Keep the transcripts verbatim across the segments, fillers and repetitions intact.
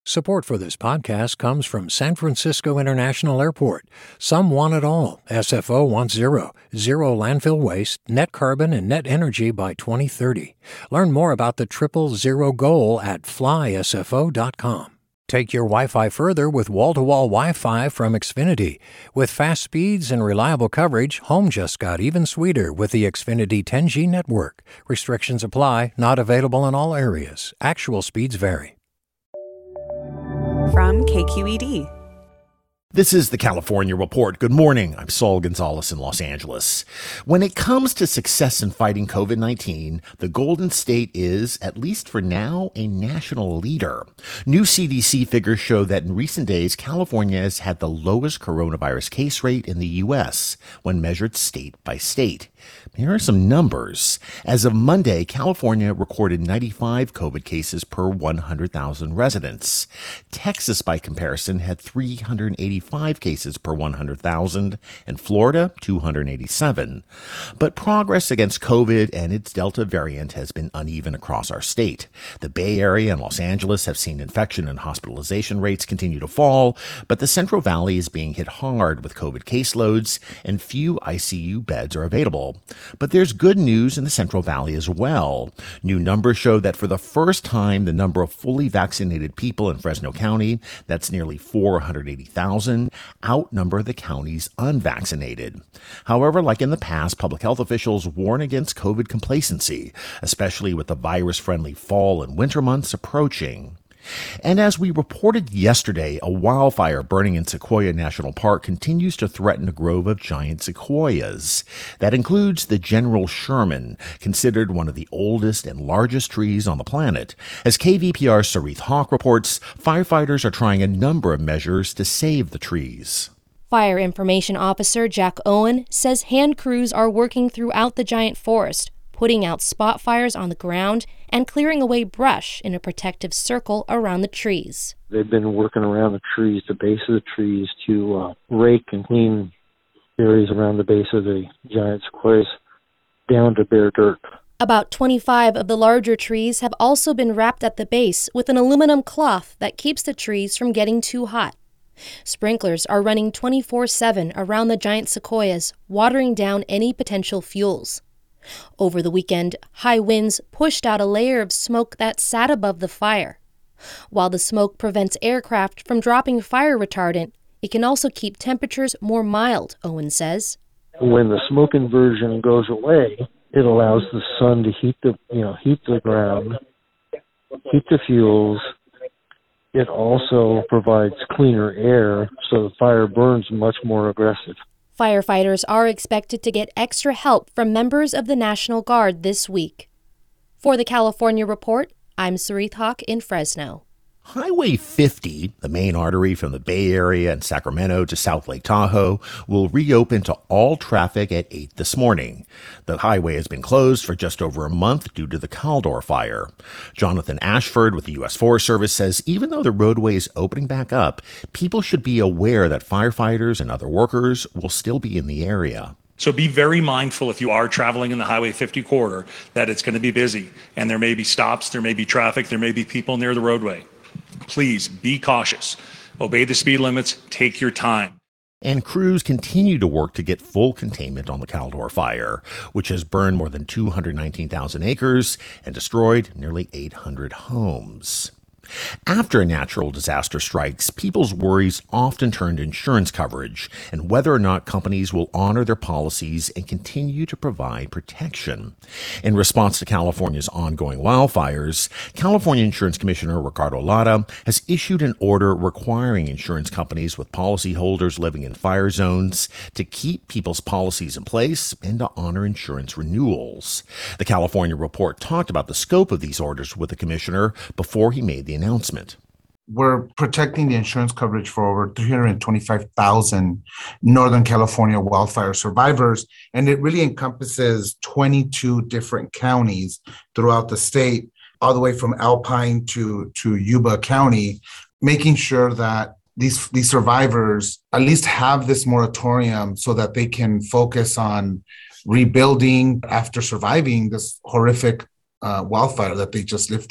Support for this podcast comes from San Francisco International Airport. Some want it all. S F O wants zero. Zero landfill waste, net carbon, and net energy by twenty thirty. Learn more about the triple zero goal at fly S F O dot com. Take your Wi-Fi further with wall-to-wall Wi-Fi from Xfinity. With fast speeds and reliable coverage, home just got even sweeter with the Xfinity ten G network. Restrictions apply, not available in all areas. Actual speeds vary. From K Q E D. This is the California Report. Good morning. I'm Saul Gonzalez in Los Angeles. When it comes to success in fighting covid nineteen, the Golden State is, at least for now, a national leader. New C D C figures show that in recent days, California has had the lowest coronavirus case rate in the U S when measured state by state. Here are some numbers. As of Monday, California recorded ninety-five COVID cases per one hundred thousand residents. Texas, by comparison, had three hundred eighty-five cases per one hundred thousand, and Florida, two hundred eighty-seven. But progress against COVID and its Delta variant has been uneven across our state. The Bay Area and Los Angeles have seen infection and hospitalization rates continue to fall, but the Central Valley is being hit hard with COVID caseloads, and few I C U beds are available. But there's good news in the Central Valley as well. New numbers show that for the first time, the number of fully vaccinated people in Fresno County, that's nearly four hundred eighty thousand, outnumber the county's unvaccinated. However, like in the past, public health officials warn against COVID complacency, especially with the virus-friendly fall and winter months approaching. And as we reported yesterday, a wildfire burning in Sequoia National Park continues to threaten a grove of giant sequoias. That includes the General Sherman, considered one of the oldest and largest trees on the planet. As K V P R's Sarith Hawk reports, firefighters are trying a number of measures to save the trees. Fire Information Officer Jack Owen says hand crews are working throughout the giant forest, putting out spot fires on the ground and clearing away brush in a protective circle around the trees. They've been working around the trees, the base of the trees, to uh, rake and clean areas around the base of the giant sequoias down to bare dirt. About twenty-five of the larger trees have also been wrapped at the base with an aluminum cloth that keeps the trees from getting too hot. Sprinklers are running twenty-four seven around the giant sequoias, watering down any potential fuels. Over the weekend, high winds pushed out a layer of smoke that sat above the fire. While the smoke prevents aircraft from dropping fire retardant, it can also keep temperatures more mild, Owen says. When the smoke inversion goes away, it allows the sun to heat the, you know, heat the ground, heat the fuels. It also provides cleaner air, so the fire burns much more aggressive. Firefighters are expected to get extra help from members of the National Guard this week. For the California Report, I'm Sarith Hawk in Fresno. Highway fifty, the main artery from the Bay Area and Sacramento to South Lake Tahoe, will reopen to all traffic at eight this morning. The highway has been closed for just over a month due to the Caldor fire. Jonathan Ashford with the U S Forest Service says even though the roadway is opening back up, people should be aware that firefighters and other workers will still be in the area. So be very mindful if you are traveling in the Highway fifty corridor that it's going to be busy and there may be stops, there may be traffic, there may be people near the roadway. Please be cautious. Obey the speed limits. Take your time. And crews continue to work to get full containment on the Caldor fire, which has burned more than two hundred nineteen thousand acres and destroyed nearly eight hundred homes. After a natural disaster strikes, people's worries often turn to insurance coverage and whether or not companies will honor their policies and continue to provide protection. In response to California's ongoing wildfires, California Insurance Commissioner Ricardo Lara has issued an order requiring insurance companies with policyholders living in fire zones to keep people's policies in place and to honor insurance renewals. The California Report talked about the scope of these orders with the commissioner before he made the announcement. We're protecting the insurance coverage for over three hundred twenty-five thousand Northern California wildfire survivors, and it really encompasses twenty-two different counties throughout the state, all the way from Alpine to, to Yuba County, making sure that these, these survivors at least have this moratorium so that they can focus on rebuilding after surviving this horrific uh, wildfire that they just lived through.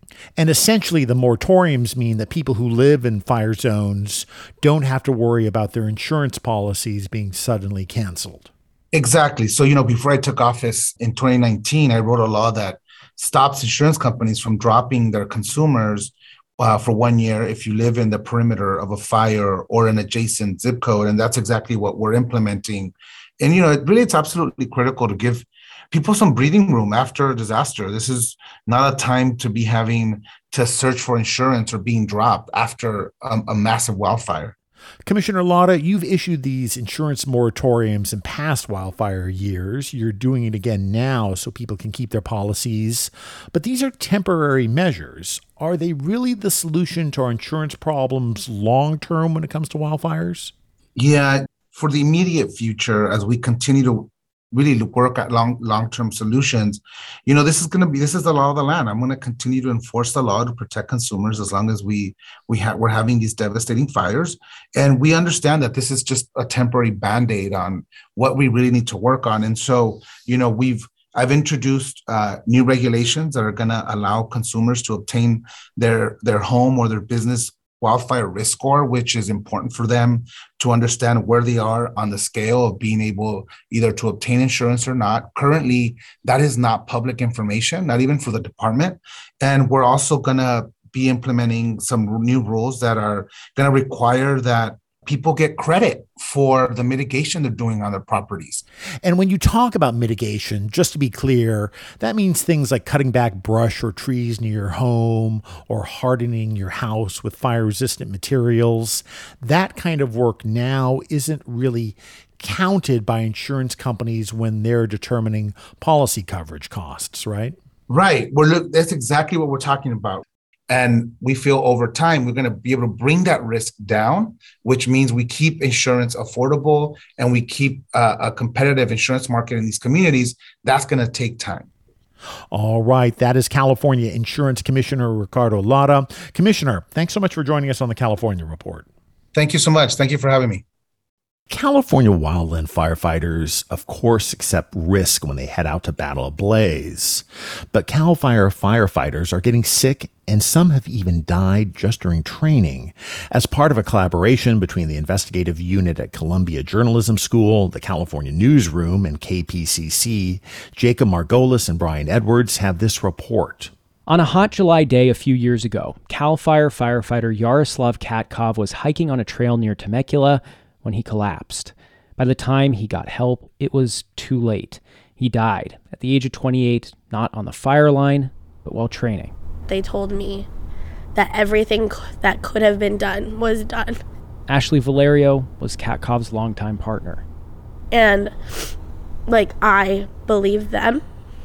And essentially, the moratoriums mean that people who live in fire zones don't have to worry about their insurance policies being suddenly canceled. Exactly. So, you know, before I took office in twenty nineteen, I wrote a law that stops insurance companies from dropping their consumers uh, for one year if you live in the perimeter of a fire or an adjacent zip code. And that's exactly what we're implementing. And, you know, it really, it's absolutely critical to give people some breathing room after a disaster. This is not a time to be having to search for insurance or being dropped after a, a massive wildfire. Commissioner Lara, you've issued these insurance moratoriums in past wildfire years. You're doing it again now so people can keep their policies. But these are temporary measures. Are they really the solution to our insurance problems long term when it comes to wildfires? Yeah, for the immediate future, as we continue to really work at long, long-term solutions, you know, this is going to be, this is the law of the land. I'm going to continue to enforce the law to protect consumers as long as we, we have, we're having these devastating fires. And we understand that this is just a temporary Band-Aid on what we really need to work on. And so, you know, we've, I've introduced uh, new regulations that are going to allow consumers to obtain their, their home or their business wildfire risk score, which is important for them to understand where they are on the scale of being able either to obtain insurance or not. Currently, that is not public information, not even for the department. And we're also going to be implementing some new rules that are going to require that people get credit for the mitigation they're doing on their properties. And when you talk about mitigation, just to be clear, that means things like cutting back brush or trees near your home or hardening your house with fire-resistant materials. That kind of work now isn't really counted by insurance companies when they're determining policy coverage costs, right? Right. Well, that's exactly what we're talking about. And we feel over time, we're going to be able to bring that risk down, which means we keep insurance affordable and we keep uh, a competitive insurance market in these communities. That's going to take time. All right. That is California Insurance Commissioner Ricardo Lara. Commissioner, thanks so much for joining us on the California Report. Thank you so much. Thank you for having me. California wildland firefighters, of course, accept risk when they head out to battle a blaze. But Cal Fire firefighters are getting sick, and some have even died just during training. As part of a collaboration between the investigative unit at Columbia Journalism School, the California Newsroom, and K P C C, Jacob Margolis and Brian Edwards have this report. On a hot July day a few years ago, Cal Fire firefighter Yaroslav Katkov was hiking on a trail near Temecula when he collapsed. By the time he got help, it was too late. He died at the age of twenty-eight, not on the fire line, but while training. They told me that everything that could have been done was done. Ashley Valerio was Katkov's longtime partner. And, like, I believed them.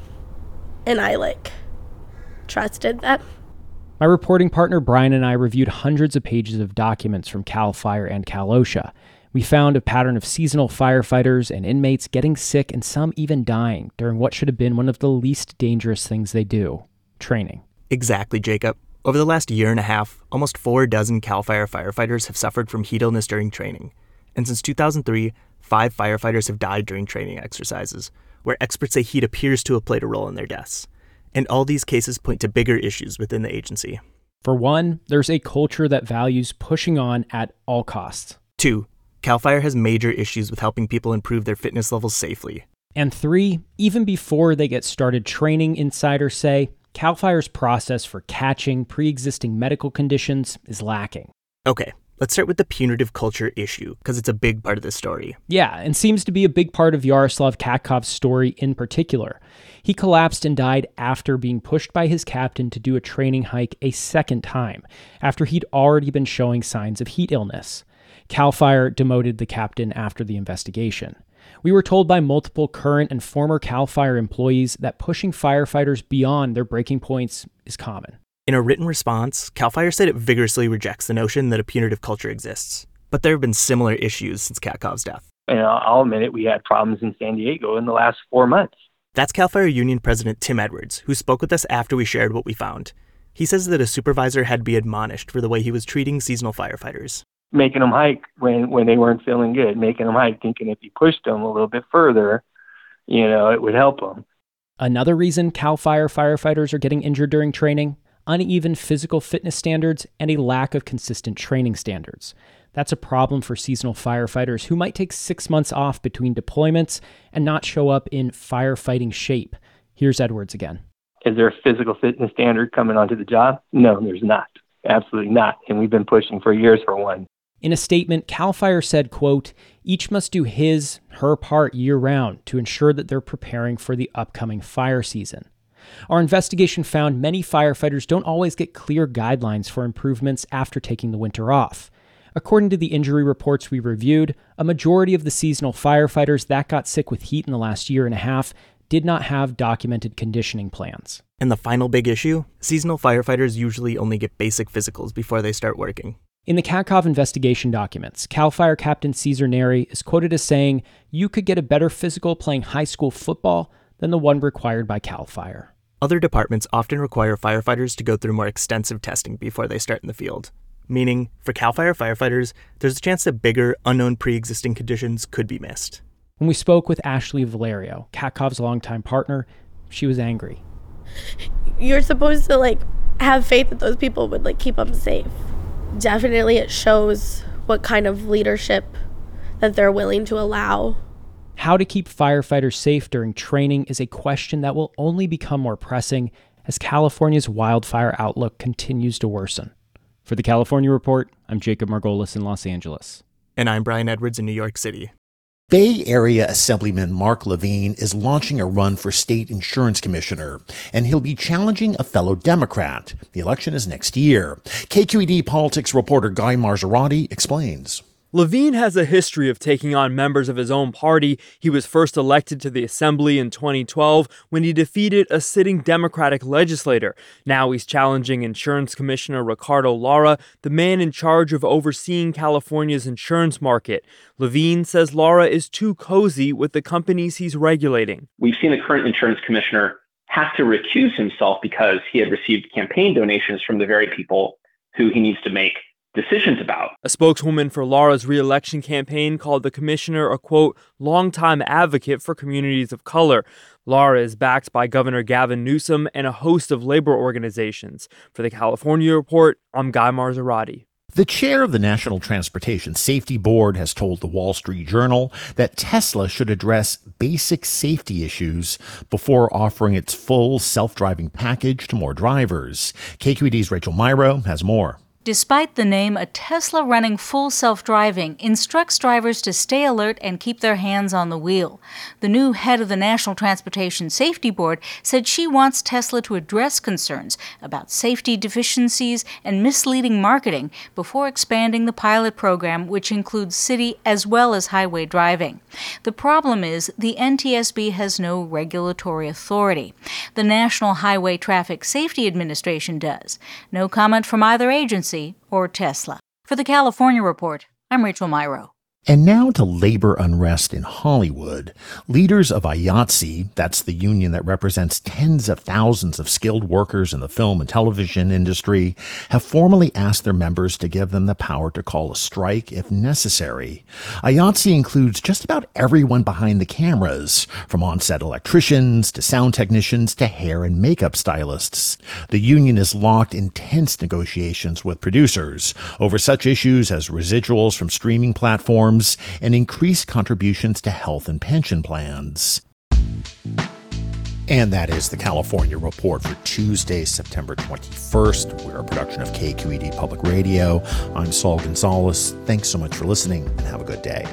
And I, like, trusted them. My reporting partner Brian and I reviewed hundreds of pages of documents from Cal Fire and Cal OSHA. We found a pattern of seasonal firefighters and inmates getting sick and some even dying during what should have been one of the least dangerous things they do, training. Exactly, Jacob. Over the last year and a half, almost four dozen Cal Fire firefighters have suffered from heat illness during training. And since two thousand three, five firefighters have died during training exercises, where experts say heat appears to have played a role in their deaths. And all these cases point to bigger issues within the agency. For one, there's a culture that values pushing on at all costs. Two, Cal Fire has major issues with helping people improve their fitness levels safely. And three, even before they get started training, insiders say, Cal Fire's process for catching pre-existing medical conditions is lacking. Okay, let's start with the punitive culture issue, because it's a big part of this story. Yeah, and seems to be a big part of Yaroslav Katkov's story in particular. He collapsed and died after being pushed by his captain to do a training hike a second time, after he'd already been showing signs of heat illness. Cal Fire demoted the captain after the investigation. We were told by multiple current and former Cal Fire employees that pushing firefighters beyond their breaking points is common. In a written response, Cal Fire said it vigorously rejects the notion that a punitive culture exists. But there have been similar issues since Katkov's death. And I'll admit it, we had problems in San Diego in the last four months. That's Cal Fire Union President Tim Edwards, who spoke with us after we shared what we found. He says that a supervisor had to be admonished for the way he was treating seasonal firefighters. Making them hike when, when they weren't feeling good, making them hike, thinking if you pushed them a little bit further, you know, it would help them. Another reason Cal Fire firefighters are getting injured during training, uneven physical fitness standards and a lack of consistent training standards. That's a problem for seasonal firefighters who might take six months off between deployments and not show up in firefighting shape. Here's Edwards again. Is there a physical fitness standard coming onto the job? No, there's not. Absolutely not. And we've been pushing for years for one. In a statement, CAL FIRE said, quote, each must do his, her part year-round to ensure that they're preparing for the upcoming fire season. Our investigation found many firefighters don't always get clear guidelines for improvements after taking the winter off. According to the injury reports we reviewed, a majority of the seasonal firefighters that got sick with heat in the last year and a half did not have documented conditioning plans. And the final big issue? Seasonal firefighters usually only get basic physicals before they start working. In the Katkov investigation documents, CAL FIRE Captain Caesar Neri is quoted as saying, you could get a better physical playing high school football than the one required by CAL FIRE. Other departments often require firefighters to go through more extensive testing before they start in the field. Meaning, for CAL FIRE firefighters, there's a chance that bigger, unknown pre-existing conditions could be missed. When we spoke with Ashley Valerio, Katkov's longtime partner, she was angry. You're supposed to, like, have faith that those people would, like, keep them safe. Definitely it shows what kind of leadership that they're willing to allow. How to keep firefighters safe during training is a question that will only become more pressing as California's wildfire outlook continues to worsen. For the California Report, I'm Jacob Margolis in Los Angeles. And I'm Brian Edwards in New York City. Bay Area Assemblyman Mark Levine is launching a run for state insurance commissioner, and he'll be challenging a fellow Democrat. The election is next year. K Q E D politics reporter Guy Marzorati explains. Levine has a history of taking on members of his own party. He was first elected to the Assembly in twenty twelve when he defeated a sitting Democratic legislator. Now he's challenging Insurance Commissioner Ricardo Lara, the man in charge of overseeing California's insurance market. Levine says Lara is too cozy with the companies he's regulating. We've seen the current insurance commissioner have to recuse himself because he had received campaign donations from the very people who he needs to make decisions about. A spokeswoman for Lara's re-election campaign called the commissioner a, quote, longtime advocate for communities of color. Lara is backed by Governor Gavin Newsom and a host of labor organizations. For the California Report, I'm Guy Marzorati. The chair of the National Transportation Safety Board has told the Wall Street Journal that Tesla should address basic safety issues before offering its full self-driving package to more drivers. K Q E D's Rachel Myrow has more. Despite the name, a Tesla running full self-driving instructs drivers to stay alert and keep their hands on the wheel. The new head of the National Transportation Safety Board said she wants Tesla to address concerns about safety deficiencies and misleading marketing before expanding the pilot program, which includes city as well as highway driving. The problem is the N T S B has no regulatory authority. The National Highway Traffic Safety Administration does. No comment from either agency or Tesla. For the California Report, I'm Rachel Myrow. And now to labor unrest in Hollywood. Leaders of I A T S E, that's the union that represents tens of thousands of skilled workers in the film and television industry, have formally asked their members to give them the power to call a strike if necessary. I A T S E includes just about everyone behind the cameras, from on-set electricians to sound technicians to hair and makeup stylists. The union is locked in tense negotiations with producers over such issues as residuals from streaming platforms and increased contributions to health and pension plans. And that is the California Report for Tuesday, September twenty-first. We're a production of K Q E D Public Radio. I'm Saul Gonzalez. Thanks so much for listening, and have a good day.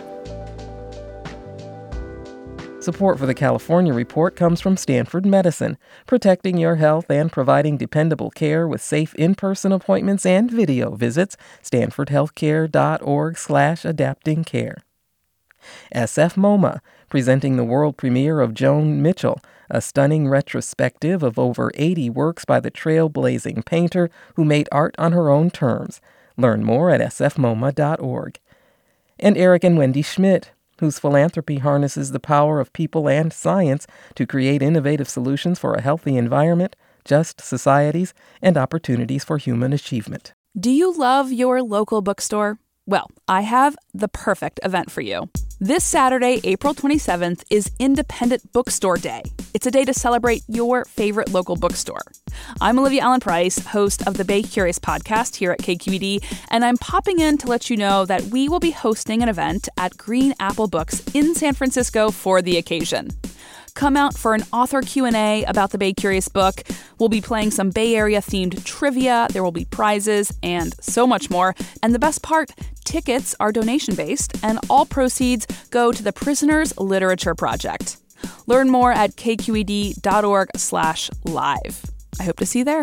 Support for the California Report comes from Stanford Medicine, protecting your health and providing dependable care with safe in-person appointments and video visits. stanford healthcare dot org slash adapting care. S F MoMA, presenting the world premiere of Joan Mitchell, a stunning retrospective of over eighty works by the trailblazing painter who made art on her own terms. Learn more at s f moma dot org. And Eric and Wendy Schmidt, whose philanthropy harnesses the power of people and science to create innovative solutions for a healthy environment, just societies, and opportunities for human achievement. Do you love your local bookstore? Well, I have the perfect event for you. This Saturday, April twenty-seventh, is Independent Bookstore Day. It's a day to celebrate your favorite local bookstore. I'm Olivia Allen Price, host of the Bay Curious podcast here at K Q E D, and I'm popping in to let you know that we will be hosting an event at Green Apple Books in San Francisco for the occasion. Come out for an author Q and A about the Bay Curious book. We'll be playing some Bay Area-themed trivia, there will be prizes, and so much more. And the best part, tickets are donation-based, and all proceeds go to the Prisoners Literature Project. Learn more at kqed.org slash live. I hope to see you there.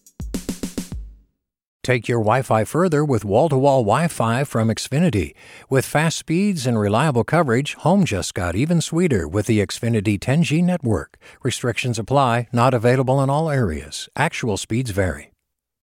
Take your Wi-Fi further with wall-to-wall Wi-Fi from Xfinity. With fast speeds and reliable coverage, home just got even sweeter with the Xfinity ten G network. Restrictions apply, not available in all areas. Actual speeds vary.